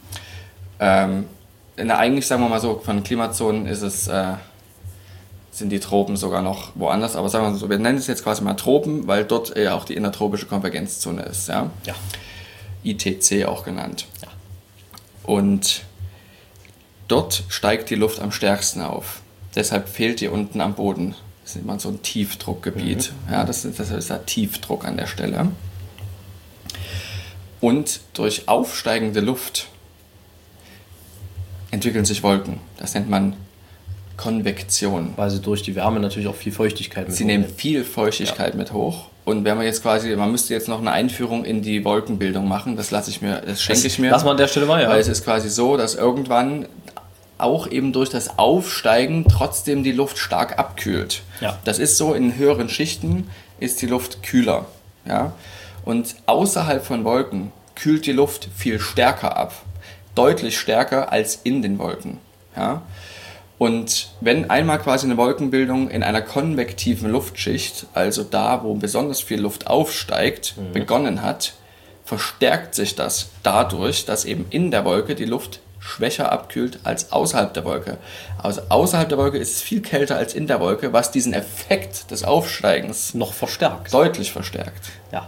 Ähm, na, eigentlich sagen wir mal so, von Klimazonen ist es, äh, sind die Tropen sogar noch woanders, aber sagen wir mal so, wir nennen es jetzt quasi mal Tropen, weil dort ja auch die innertropische Konvergenzzone ist, ja? Ja. I T C auch genannt. Ja. Und dort steigt die Luft am stärksten auf. Deshalb fehlt die unten am Boden. Das ist immer so ein Tiefdruckgebiet. Mhm. Ja, das ist, das ist der Tiefdruck an der Stelle. Und durch aufsteigende Luft entwickeln sich Wolken. Das nennt man Konvektion. Weil sie durch die Wärme natürlich auch viel Feuchtigkeit mit Sie nehmen viel Feuchtigkeit mit hoch. Und wenn man jetzt quasi, man müsste jetzt noch eine Einführung in die Wolkenbildung machen, das lasse ich mir, das schenke ich mir. Lass mal an der Stelle mal, ja. Weil es ist quasi so, dass irgendwann auch eben durch das Aufsteigen trotzdem die Luft stark abkühlt. Ja. Das ist so, in höheren Schichten ist die Luft kühler. Ja? Und außerhalb von Wolken kühlt die Luft viel stärker ab. Deutlich stärker als in den Wolken. Ja? Und wenn einmal quasi eine Wolkenbildung in einer konvektiven Luftschicht, also da, wo besonders viel Luft aufsteigt, mhm. begonnen hat, verstärkt sich das dadurch, dass eben in der Wolke die Luft schwächer abkühlt als außerhalb der Wolke. Also außerhalb der Wolke ist es viel kälter als in der Wolke, was diesen Effekt des Aufsteigens noch verstärkt. Deutlich verstärkt. Ja.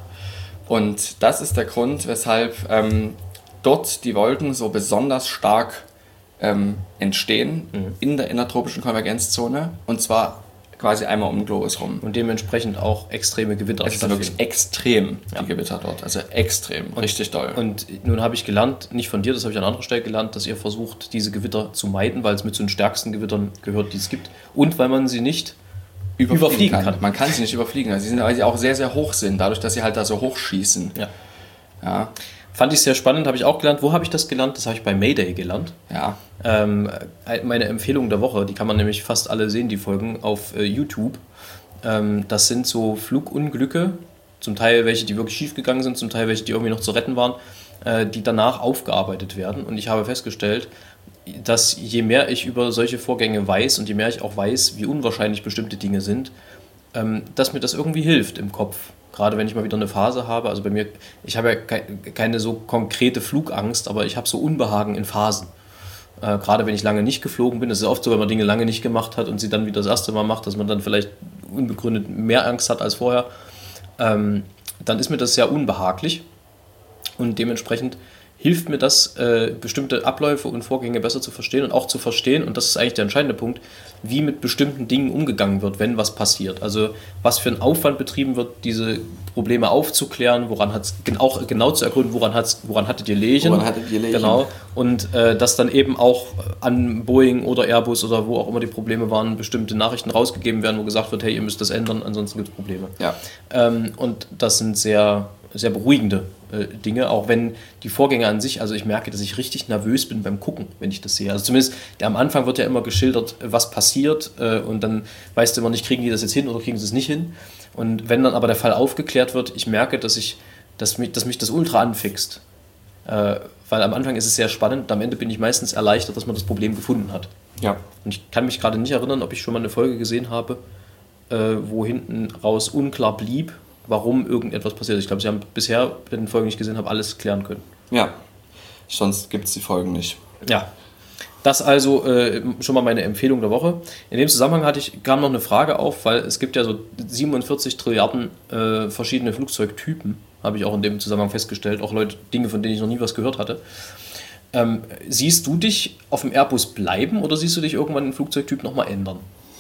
Und das ist der Grund, weshalb ähm, dort die Wolken so besonders stark ähm, entstehen mhm. in der innertropischen Konvergenzzone, und zwar quasi einmal um den Globus rum. Und dementsprechend auch extreme Gewitter. Es ist wirklich extrem, die ja. Gewitter dort. Also extrem, und, richtig doll. Und nun habe ich gelernt, nicht von dir, das habe ich an anderer Stelle gelernt, dass ihr versucht, diese Gewitter zu meiden, weil es mit zu den stärksten Gewittern gehört, die es gibt. Und weil man sie nicht überfliegen, überfliegen kann. kann. Man kann sie nicht überfliegen, weil sie, sind, weil sie auch sehr, sehr hoch sind, dadurch, dass sie halt da so hoch schießen. Ja. Ja. Fand ich sehr spannend, habe ich auch gelernt. Wo habe ich das gelernt? Das habe ich bei Mayday gelernt. Ja. Ähm, meine Empfehlung der Woche, die kann man nämlich fast alle sehen, die Folgen, auf äh, YouTube. Ähm, das sind so Flugunglücke, zum Teil welche, die wirklich schief gegangen sind, zum Teil welche, die irgendwie noch zu retten waren, äh, die danach aufgearbeitet werden. Und ich habe festgestellt, dass je mehr ich über solche Vorgänge weiß und je mehr ich auch weiß, wie unwahrscheinlich bestimmte Dinge sind, ähm, dass mir das irgendwie hilft im Kopf. Gerade wenn ich mal wieder eine Phase habe, also bei mir, ich habe ja keine so konkrete Flugangst, aber ich habe so Unbehagen in Phasen. Äh, gerade wenn ich lange nicht geflogen bin, das ist oft so, wenn man Dinge lange nicht gemacht hat und sie dann wieder das erste Mal macht, dass man dann vielleicht unbegründet mehr Angst hat als vorher, ähm, dann ist mir das sehr unbehaglich und dementsprechend hilft mir das, äh, bestimmte Abläufe und Vorgänge besser zu verstehen und auch zu verstehen, und das ist eigentlich der entscheidende Punkt, wie mit bestimmten Dingen umgegangen wird, wenn was passiert. Also was für ein Aufwand betrieben wird, diese Probleme aufzuklären, woran hat's, auch genau zu ergründen, woran, hat's, woran hattet ihr Lehren. Woran hattet ihr Lehren. Genau. Und äh, dass dann eben auch an Boeing oder Airbus oder wo auch immer die Probleme waren, bestimmte Nachrichten rausgegeben werden, wo gesagt wird, hey, ihr müsst das ändern, ansonsten gibt es Probleme. Ja. Ähm, und das sind sehr, sehr beruhigende äh, Dinge, auch wenn die Vorgänge an sich, also ich merke, dass ich richtig nervös bin beim Gucken, wenn ich das sehe. Also zumindest der, am Anfang wird ja immer geschildert, was passiert, äh, und dann weißt du immer nicht, kriegen die das jetzt hin oder kriegen sie es nicht hin. Und wenn dann aber der Fall aufgeklärt wird, ich merke, dass, ich, dass, mich, dass mich das ultra anfixt. Äh, weil am Anfang ist es sehr spannend, am Ende bin ich meistens erleichtert, dass man das Problem gefunden hat. Ja. Und ich kann mich gerade nicht erinnern, ob ich schon mal eine Folge gesehen habe, äh, wo hinten raus unklar blieb, warum irgendetwas passiert. Ich glaube, sie haben bisher, wenn ich die Folge nicht gesehen habe, alles klären können. Ja, sonst gibt es die Folgen nicht. Ja, das also äh, schon mal meine Empfehlung der Woche. In dem Zusammenhang hatte ich, kam noch eine Frage auf, weil es gibt ja so siebenundvierzig Trilliarden äh, verschiedene Flugzeugtypen, habe ich auch in dem Zusammenhang festgestellt, auch Leute, Dinge, von denen ich noch nie was gehört hatte. Ähm, siehst du dich auf dem Airbus bleiben oder siehst du dich irgendwann den Flugzeugtyp nochmal ändern?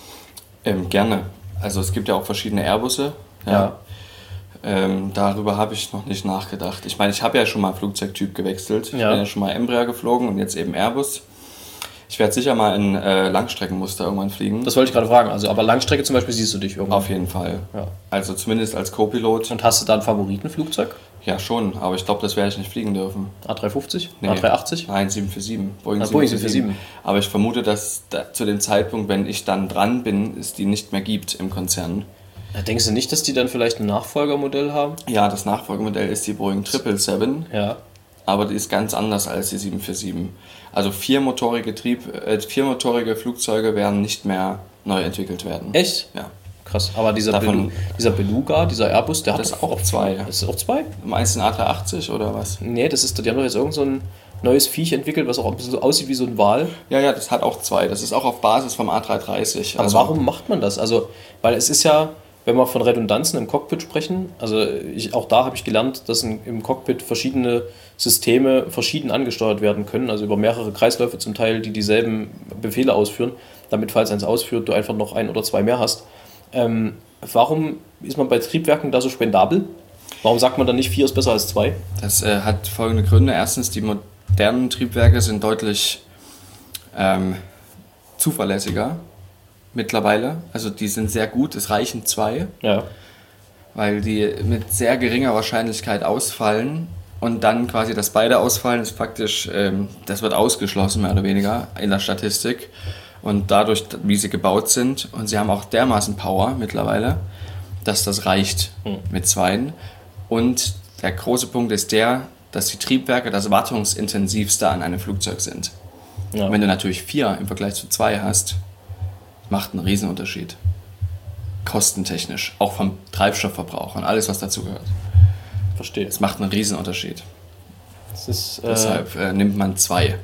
Ähm, gerne. Also es gibt ja auch verschiedene Airbusse. Ja. ja. Ähm, darüber habe ich noch nicht nachgedacht. Ich meine, ich habe ja schon mal Flugzeugtyp gewechselt. Ich ja. bin ja schon mal Embraer geflogen und jetzt eben Airbus. Ich werde sicher mal in äh, Langstreckenmuster irgendwann fliegen. Das wollte ich gerade fragen. Also, aber Langstrecke zum Beispiel siehst du dich irgendwann? Auf jeden Fall. Ja. Also zumindest als Co-Pilot. Und hast du da ein Favoritenflugzeug? Ja, schon. Aber ich glaube, das werde ich nicht fliegen dürfen. A drei fünfzig? Nee. A drei achtzig? Nein, sieben vier sieben. Boeing, ah, Boeing sieben vier sieben. Aber ich vermute, dass da, zu dem Zeitpunkt, wenn ich dann dran bin, es die nicht mehr gibt im Konzern. Denkst du nicht, dass die dann vielleicht ein Nachfolgermodell haben? Ja, das Nachfolgemodell ist die Boeing sieben sieben sieben. Ja. Aber die ist ganz anders als die sieben vier sieben. Also viermotorige, Trieb, äh, viermotorige Flugzeuge werden nicht mehr neu entwickelt werden. Echt? Ja. Krass. Aber dieser, Belu- dieser Beluga, dieser Airbus, der hat das ist auch zwei. Das ist auch zwei? Meinst du ein A drei achtzig oder was? Nee, das ist, die haben doch jetzt irgend so ein neues Viech entwickelt, was auch ein bisschen so aussieht wie so ein Wal. Ja, ja, das hat auch zwei. Das ist auch auf Basis vom A drei dreißig. Aber also, warum macht man das? Also, weil es ist ja, wenn wir von Redundanzen im Cockpit sprechen, also ich, auch da habe ich gelernt, dass in, im Cockpit verschiedene Systeme verschieden angesteuert werden können, also über mehrere Kreisläufe zum Teil, die dieselben Befehle ausführen, damit, falls eins ausführt, du einfach noch ein oder zwei mehr hast. Ähm, warum ist man bei Triebwerken da so spendabel? Warum sagt man dann nicht, vier ist besser als zwei? Das äh, hat folgende Gründe. Erstens, die modernen Triebwerke sind deutlich ähm, zuverlässiger mittlerweile. Also die sind sehr gut, es reichen zwei, ja. weil die mit sehr geringer Wahrscheinlichkeit ausfallen und dann quasi, dass beide ausfallen, ist faktisch, ähm, das wird ausgeschlossen, mehr oder weniger, in der Statistik. Und dadurch, wie sie gebaut sind, und sie haben auch dermaßen Power mittlerweile, dass das reicht hm. mit zweien. Und der große Punkt ist der, dass die Triebwerke das wartungsintensivste an einem Flugzeug sind. Ja. Wenn du natürlich vier im Vergleich zu zwei hast, macht einen Riesenunterschied. Kostentechnisch, auch vom Treibstoffverbrauch und alles, was dazu gehört. Verstehe. Es macht einen Riesenunterschied. Das ist, äh, Deshalb äh, nimmt man zwei.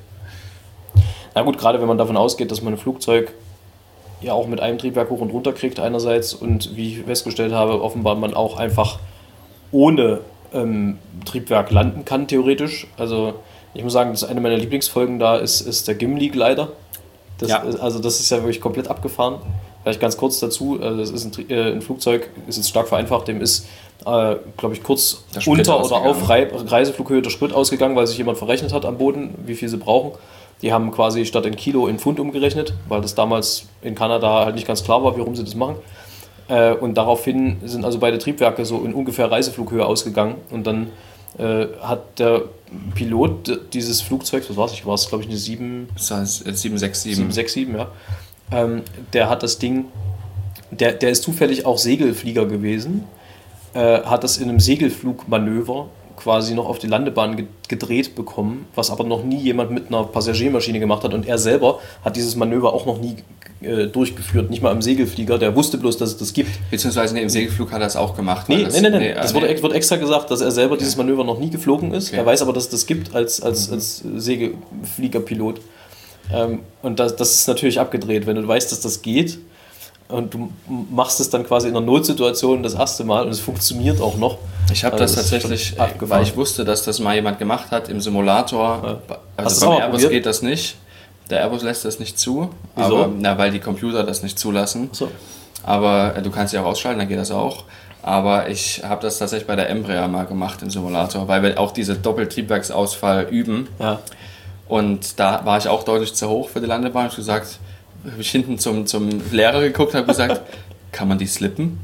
Na gut, gerade wenn man davon ausgeht, dass man ein Flugzeug ja auch mit einem Triebwerk hoch und runter kriegt einerseits und wie ich festgestellt habe, offenbar man auch einfach ohne ähm, Triebwerk landen kann, theoretisch. Also ich muss sagen, das ist eine meiner Lieblingsfolgen da, ist, ist der Gimli-Glider. Das, ja. Also das ist ja wirklich komplett abgefahren. Vielleicht ganz kurz dazu, also das ist ein, äh, ein Flugzeug, ist jetzt stark vereinfacht, dem ist, äh, glaube ich, kurz unter oder auf Reiseflughöhe der Sprit ausgegangen, weil sich jemand verrechnet hat am Boden, wie viel sie brauchen. Die haben quasi statt in Kilo in Pfund umgerechnet, weil das damals in Kanada halt nicht ganz klar war, warum sie das machen. Äh, und daraufhin sind also beide Triebwerke so in ungefähr Reiseflughöhe ausgegangen. Und dann äh, hat der Pilot dieses Flugzeugs, was war es, war es glaube ich eine sieben sechs sieben. sieben sechs sieben, ja. Ähm, der hat das Ding, der, der ist zufällig auch Segelflieger gewesen, äh, hat das in einem Segelflugmanöver quasi noch auf die Landebahn gedreht bekommen, was aber noch nie jemand mit einer Passagiermaschine gemacht hat und er selber hat dieses Manöver auch noch nie äh, durchgeführt, nicht mal im Segelflieger, der wusste bloß, dass es das gibt. Beziehungsweise nee, im Segelflug hat er es auch gemacht. Nee, das, nee, nee, nee, nee, das nee. Wurde, wird extra gesagt, dass er selber okay. dieses Manöver noch nie geflogen ist, okay. Er weiß aber, dass es das gibt als, als, mhm. als Segelfliegerpilot. Ähm, und das, das ist natürlich abgedreht, wenn du weißt, dass das geht und du machst es dann quasi in einer Notsituation das erste Mal und es funktioniert auch noch. Ich habe also das tatsächlich, weil ich wusste, dass das mal jemand gemacht hat im Simulator. Ja. Also beim Airbus probiert? Geht das nicht. Der Airbus lässt das nicht zu. Wieso? Aber, na, weil die Computer das nicht zulassen. So. Aber äh, du kannst sie auch ausschalten, dann geht das auch. Aber ich habe das tatsächlich bei der Embraer mal gemacht im Simulator, weil wir auch diese Doppeltriebwerksausfall üben. Ja. Und da war ich auch deutlich zu hoch für die Landebahn. Ich habe gesagt, habe ich hinten zum, zum Lehrer geguckt und habe gesagt, kann man die slippen?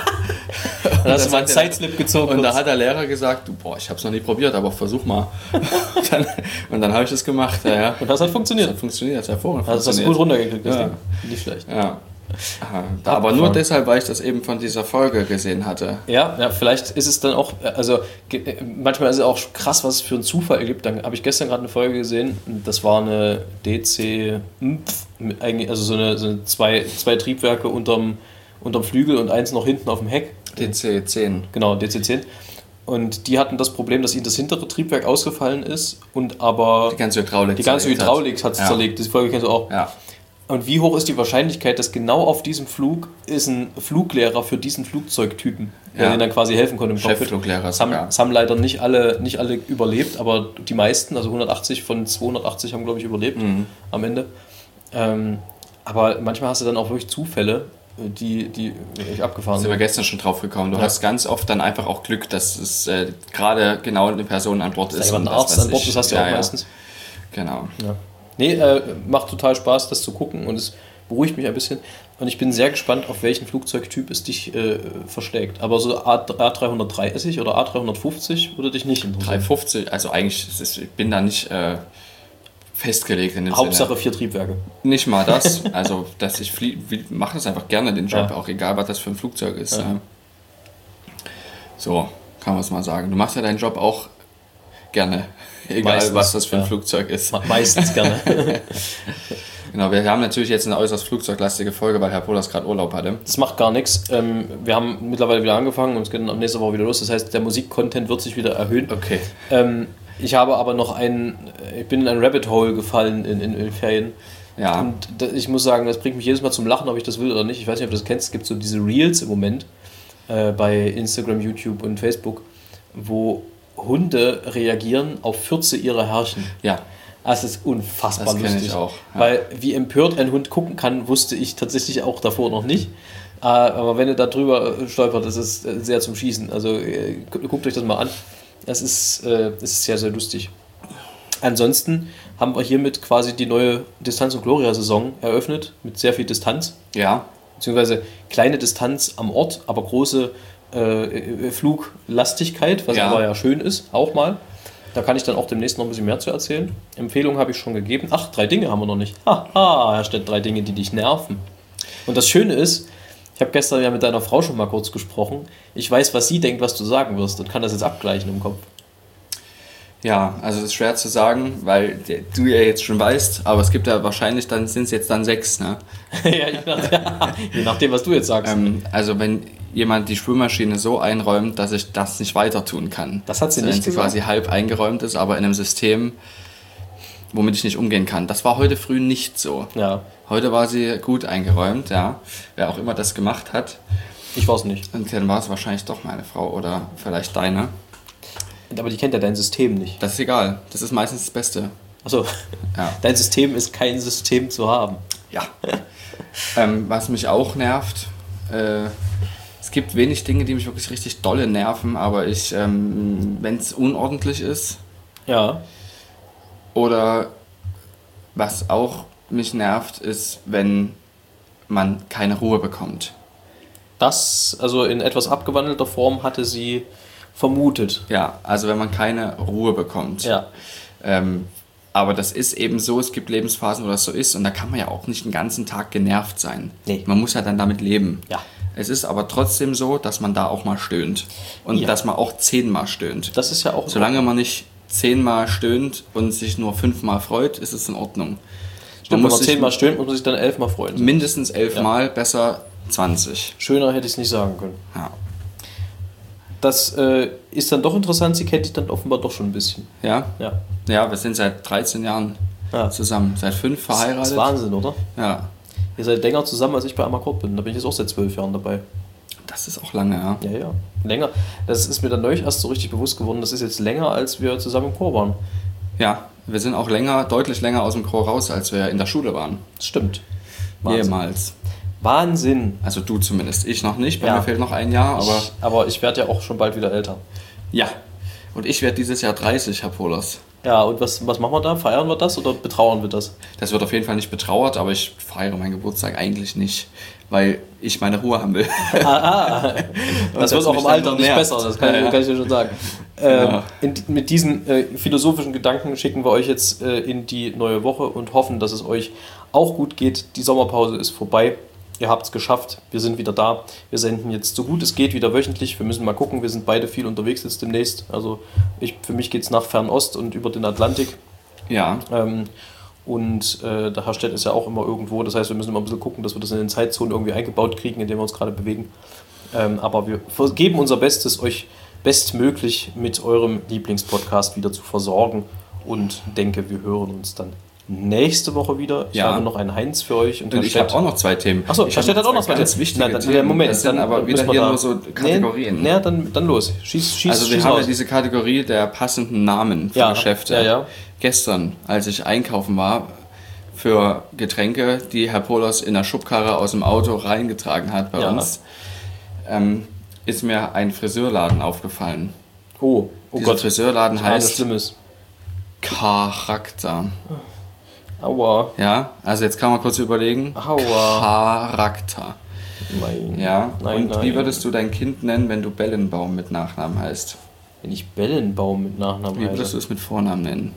Dann hast du mal einen Sideslip gezogen. Und da hat der Lehrer gesagt, du, boah, ich habe es noch nie probiert, aber versuch mal. und dann, und dann habe ich das gemacht. Ja, ja. Und das hat funktioniert? Das hat funktioniert, das hat hervorragend also funktioniert. Das hast du gut runtergekriegt, das ja. Ding. Nicht schlecht. Ja. Aber nur deshalb, weil ich das eben von dieser Folge gesehen hatte. Ja, ja, vielleicht ist es dann auch, also manchmal ist es auch krass, was es für einen Zufall gibt. Dann habe ich gestern gerade eine Folge gesehen, das war eine D C, also so eine, so eine zwei, zwei Triebwerke unterm, unterm Flügel und eins noch hinten auf dem Heck. D C zehn. Genau, D C zehn. Und die hatten das Problem, dass ihnen das hintere Triebwerk ausgefallen ist und aber die ganze Hydraulik, die ganze Hydraulik hat es ja. zerlegt. Diese Folge kennst du auch. Ja. Und wie hoch ist die Wahrscheinlichkeit, dass genau auf diesem Flug ist ein Fluglehrer für diesen Flugzeugtypen, der ja. denen dann quasi helfen konnte im Cockpit. Cheffluglehrer. Das haben, das haben leider nicht alle, nicht alle überlebt, aber die meisten, also hundertachtzig von zweihundertachtzig haben, glaube ich, überlebt mhm. am Ende. Ähm, aber manchmal hast du dann auch wirklich Zufälle, die, die echt abgefahren sind. Da sind wir gestern schon drauf gekommen. Du ja. hast ganz oft dann einfach auch Glück, dass es äh, gerade genau eine Person an Bord ist. Da ein Arzt an Bord, das hast du ja, auch ja. meistens. Genau. Ja. Nee, äh, macht total Spaß, das zu gucken und es beruhigt mich ein bisschen. Und ich bin sehr gespannt, auf welchen Flugzeugtyp es dich äh, verschlägt. Aber so A dreihundertdreißig oder A dreihundertfünfzig würde dich nicht interessieren. dreihundertfünfzig, also eigentlich, ist, ich bin da nicht äh, festgelegt in dem Hauptsache Sinne. vier Triebwerke. Nicht mal das. Also, dass ich mache das einfach gerne, den Job, ja. auch egal, was das für ein Flugzeug ist. Ja. So, kann man es mal sagen. Du machst ja deinen Job auch gerne. Egal, meistens, was das für ein ja. Flugzeug ist. Meistens gerne. Genau, wir haben natürlich jetzt eine äußerst flugzeuglastige Folge, weil Herr Polas gerade Urlaub hatte. Das macht gar nichts. Wir haben mittlerweile wieder angefangen und es geht am nächsten Woche wieder los. Das heißt, der Musikcontent wird sich wieder erhöhen. Okay. Ich habe aber noch einen, ich bin in ein Rabbit Hole gefallen in, in, in Ferien. Ja. Und ich muss sagen, das bringt mich jedes Mal zum Lachen, ob ich das will oder nicht. Ich weiß nicht, ob du das kennst. Es gibt so diese Reels im Moment äh, bei Instagram, YouTube und Facebook, wo Hunde reagieren auf Fürze ihrer Herrchen. Ja. Das ist unfassbar das lustig. Ich auch. Ja. Weil wie empört ein Hund gucken kann, wusste ich tatsächlich auch davor noch nicht. Aber wenn ihr da drüber stolpert, das ist sehr zum Schießen. Also guckt euch das mal an. Das ist, das ist sehr, sehr lustig. Ansonsten haben wir hiermit quasi die neue Distanz- und Gloria-Saison eröffnet, mit sehr viel Distanz. Ja. Beziehungsweise kleine Distanz am Ort, aber große äh, Fluglastigkeit, was ja. aber ja schön ist, auch mal. Da kann ich dann auch demnächst noch ein bisschen mehr zu erzählen. Empfehlungen habe ich schon gegeben. Ach, drei Dinge haben wir noch nicht. Haha, Herr Stett, drei Dinge, die dich nerven. Und das Schöne ist, ich habe gestern ja mit deiner Frau schon mal kurz gesprochen. Ich weiß, was sie denkt, was du sagen wirst und kann das jetzt abgleichen im Kopf. Ja, also das ist schwer zu sagen, weil der, du ja jetzt schon weißt, aber es gibt ja wahrscheinlich, dann sind es jetzt dann sechs, ne? ja, je, nach, je nachdem, was du jetzt sagst. Ähm, also wenn jemand die Spülmaschine so einräumt, dass ich das nicht weiter tun kann. Das hat sie also nicht wenn sie gesagt? quasi halb eingeräumt ist, aber in einem System, womit ich nicht umgehen kann. Das war heute früh nicht so. Ja. Heute war sie gut eingeräumt, ja. Wer auch immer das gemacht hat. Ich war es nicht. Und dann war es wahrscheinlich doch meine Frau oder vielleicht deine. Aber die kennt ja dein System nicht. Das ist egal. Das ist meistens das Beste. Achso, Ja. dein System ist kein System zu haben. Ja. ähm, was mich auch nervt, äh, es gibt wenig Dinge, die mich wirklich richtig dolle nerven, aber ich, ähm, wenn es unordentlich ist Ja. oder was auch mich nervt, ist, wenn man keine Ruhe bekommt. Das, also in etwas abgewandelter Form, hatte sie vermutet. Ja, also wenn man keine Ruhe bekommt. Ja. Ähm, aber das ist eben so, es gibt Lebensphasen, wo das so ist und da kann man ja auch nicht den ganzen Tag genervt sein. Nee. Man muss ja dann damit leben. Ja. Es ist aber trotzdem so, dass man da auch mal stöhnt. Und Ja. dass man auch zehnmal stöhnt. Das ist ja auch... Solange man nicht zehnmal stöhnt und sich nur fünfmal freut, ist es in Ordnung. Stimmt, wenn man sich zehnmal stöhnt, muss man sich dann elfmal freuen. mindestens elfmal, besser zwanzig. Schöner hätte ich es nicht sagen können. Ja. Das äh, ist dann doch interessant, sie kennt dich dann offenbar doch schon ein bisschen. Ja? Ja. Ja, wir sind seit dreizehn Jahren Ja. zusammen. Seit fünf Das verheiratet. ist Wahnsinn, oder? Ja. Ihr seid länger zusammen, als ich bei Amakord bin. Da bin ich jetzt auch seit zwölf Jahren dabei. Das ist auch lange, ja. Ja, ja. Länger. Das ist mir dann neulich erst so richtig bewusst geworden. Das ist jetzt länger, als wir zusammen im Chor waren. Ja, wir sind auch länger, deutlich länger aus dem Chor raus, als wir in der Schule waren. Das stimmt. Wahnsinn. Jemals. Wahnsinn. Also du zumindest. Ich noch nicht, bei Ja. mir fehlt noch ein Jahr, aber Ich, aber ich werde ja auch schon bald wieder älter. ja. Und ich werde dieses Jahr dreißig, Herr Pohlers. Ja, und was, was machen wir da? Feiern wir das oder betrauern wir das? Das wird auf jeden Fall nicht betrauert, aber ich feiere meinen Geburtstag eigentlich nicht, weil ich meine Ruhe haben will. Ah, das, das wird auch mich im dann Alter nicht nervt. besser, das kann, Ja, ja. kann ich dir schon sagen. Ähm, Ja. in, mit diesen äh, philosophischen Gedanken schicken wir euch jetzt äh, in die neue Woche und hoffen, dass es euch auch gut geht. Die Sommerpause ist vorbei. Ihr habt es geschafft. Wir sind wieder da. Wir senden jetzt so gut es geht wieder wöchentlich. Wir müssen mal gucken. Wir sind beide viel unterwegs jetzt demnächst. Also ich, für mich geht es nach Fernost und über den Atlantik. Ja, Ähm, und äh, der Herstedt ist ja auch immer irgendwo. Das heißt, wir müssen immer ein bisschen gucken, dass wir das in den Zeitzonen irgendwie eingebaut kriegen, in denen wir uns gerade bewegen. Ähm, aber wir geben unser Bestes, euch bestmöglich mit eurem Lieblingspodcast wieder zu versorgen. Und denke, wir hören uns dann nächste Woche wieder. Ich Ja. habe noch einen Heinz für euch. Und, und ich habe auch noch zwei Themen. Achso, ich Herr Stett hat auch noch zwei ganz Themen. wichtige Na, dann, Themen. Moment, das sind dann aber wieder müssen wir hier da- nur so Kategorien. Nee, nee, dann, dann los. Schieß, schieß, Also wir schieß haben raus. ja diese Kategorie der passenden Namen für Ja, Geschäfte. ja, ja. Gestern, als ich einkaufen war für Getränke, die Herr Pohlers in der Schubkarre aus dem Auto reingetragen hat bei Ja. uns, ähm, ist mir ein Friseurladen aufgefallen. Oh, oh Dieser Gott. Friseurladen Alles heißt Schlimmes. Charakter. Aua. Ja, also jetzt kann man kurz überlegen. Aua. Charakter. Nein. Ja, Nein, und nein. wie würdest du dein Kind nennen, wenn du Bellenbaum mit Nachnamen heißt? Wenn ich Bellenbaum mit Nachnamen Wie würdest heiße. du es mit Vornamen nennen?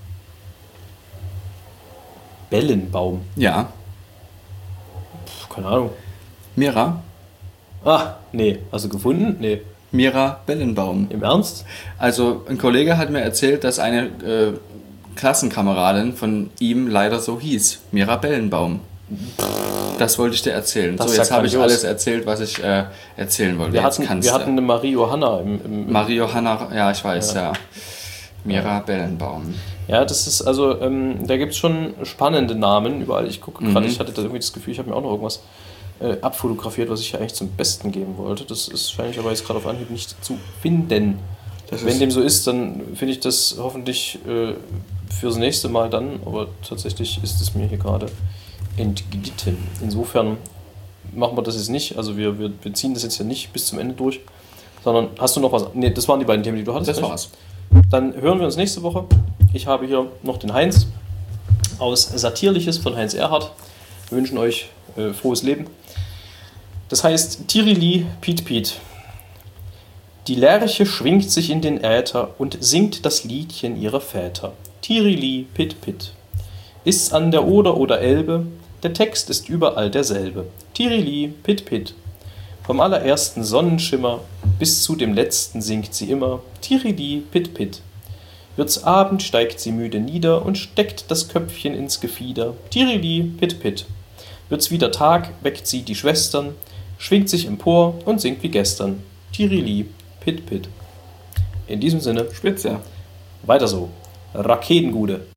Bellenbaum? Ja. Puh, keine Ahnung. Mira? Ah, nee. Hast du gefunden? Nee. Mira Bellenbaum. Im Ernst? Also ein Kollege hat mir erzählt, dass eine äh, Klassenkameradin von ihm leider so hieß. Mira Bellenbaum. Das wollte ich dir erzählen. Das so, ist jetzt ja habe ich grandios. alles erzählt, was ich äh, erzählen wollte. Wir jetzt hatten, kannst wir du. hatten eine Marie Johanna im, im, im Marie Johanna, ja, ich weiß, ja. Mira Bellenbaum. Ja, das ist also, ähm, da gibt es schon spannende Namen überall. Ich gucke gerade, Mhm. ich hatte da irgendwie das Gefühl, ich habe mir auch noch irgendwas äh, abfotografiert, was ich ja eigentlich zum Besten geben wollte. Das ist wahrscheinlich aber jetzt gerade auf Anhieb nicht zu finden. Das Wenn ist- dem so ist, dann finde ich das hoffentlich äh, fürs nächste Mal dann, aber tatsächlich ist es mir hier gerade entglitten. Insofern machen wir das jetzt nicht, also wir, wir, wir ziehen das jetzt ja nicht bis zum Ende durch, sondern hast du noch was? Ne, das waren die beiden Themen, die du hattest. Das nicht? war's. Dann hören wir uns nächste Woche. Ich habe hier noch den Heinz aus Satirliches von Heinz Erhardt. Wir wünschen euch äh, frohes Leben. Das heißt Tirili Piet Piet. Die Lerche schwingt sich in den Äther und singt das Liedchen ihrer Väter. Tirili Pit Pit. Ist's an der Oder oder Elbe, der Text ist überall derselbe. Tirili Pit Pit. Vom allerersten Sonnenschimmer bis zu dem letzten singt sie immer Tirili Pit Pit. Wird's Abend, steigt sie müde nieder und steckt das Köpfchen ins Gefieder. Tirili, pit, pit. Wird's wieder Tag, weckt sie die Schwestern, schwingt sich empor und singt wie gestern. Tirili, pit, pit. In diesem Sinne, Spitze. weiter so. Raketengude.